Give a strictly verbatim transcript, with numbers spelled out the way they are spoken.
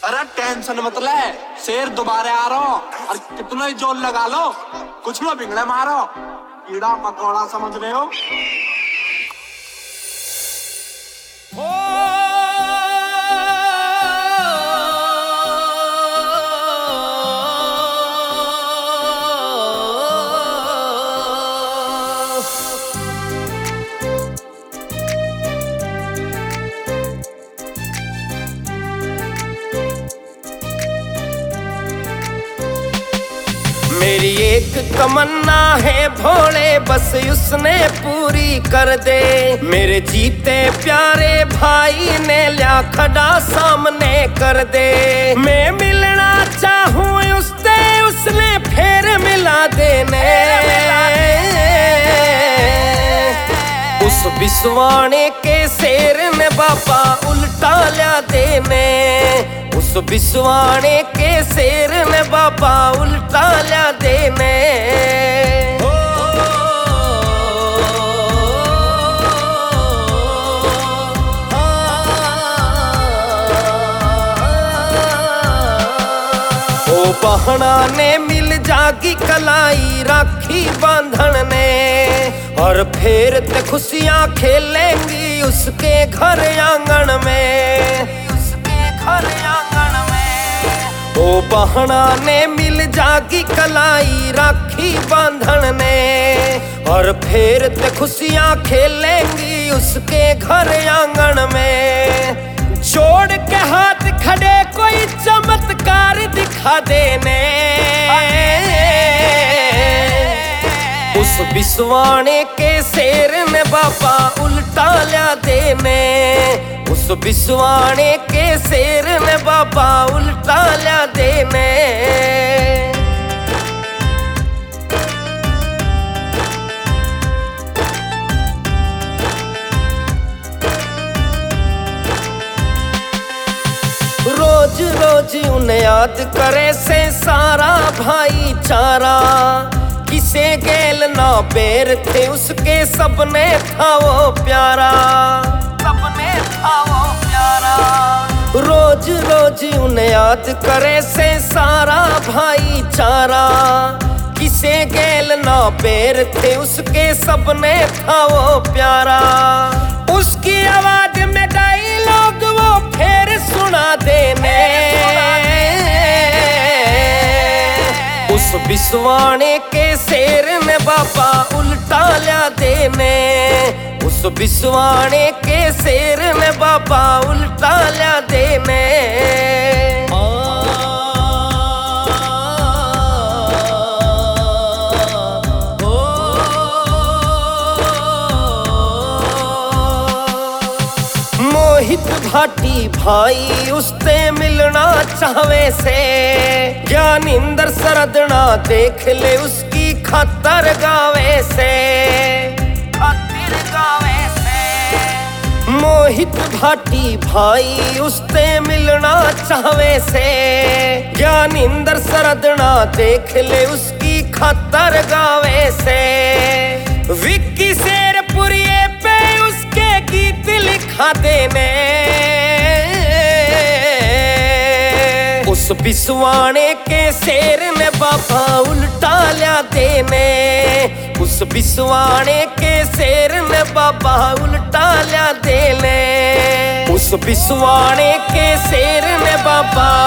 अरे टेंशन मत ले, शेर दोबारा आ रहा हूँ और कितना ही जोर लगा लो, कुछ ना बिगड़े मारो, कीड़ा मकोड़ा समझ रहे हो। मेरी एक तमन्ना है भोले, बस उसने पूरी कर दे। मेरे जीते प्यारे भाई ने लिया खड़ा सामने कर दे। मैं मिलना चाहूँ उससे, उसने फिर मिला देने। उस बिस्वाने के शेर ने बाबा उल्टा लिया देने। उस बिस्वाने के शेर ने बाबा उल्टा लिया देने। ओ बहना ने मिल जागी कलाई राखी बांधन ने, और फिर ते खुशियां खेलेंगी उसके घर आंगन में। उसके घर आंगन में ओ बहना ने मिल जागी कलाई राखी बांधन ने, और फिर ते खुशियां खेलेंगी उसके घर आंगन में। जोड़ के हाथ खड़े कोई चमत्कार दिखा देने। उस बिस्वाने के शेर ने बाबा उल्टा लिया देने। उस बिस्वाने के शेर ने बाबा उल्टा लिया देने। रोज रोज उन्हें याद करे से सारा भाईचारा। किसे गेल ना पैर थे उसके, सबने था वो प्यारा। सबने था वो प्यारा। रोज रोज उन्हें याद करे से सारा भाईचारा। किसे गेल ना पैर थे उसके, सबने था वो प्यारा। उसकी आवाज में डायलॉग वो फिर सुना देने। उस बिस्वाने के शेर ने बाबा उल्टा लिया देने। उस बिस्वाने के शेर ने बाबा उल्टा लिया देने। मोहित भाटी भाई उससे मिलना चाहवे से, ज्ञानिंदर सरदना देख ले उसकी खातर गावे से। खातिर गावे से मोहित भाटी भाई उससे मिलना चाहवे से, ज्ञानिंदर सरदना देख ले उसकी खातर गावे से। विक्की शेरपुरिये पे उसके गीत लिखा देने। उस बिस्वाने के शेर ने बाबा उल्टा लिया देने। उस बिस्वाने के शेर ने बाबा उल्टा लिया देने। उस बिस्वाने के शेर ने बाबा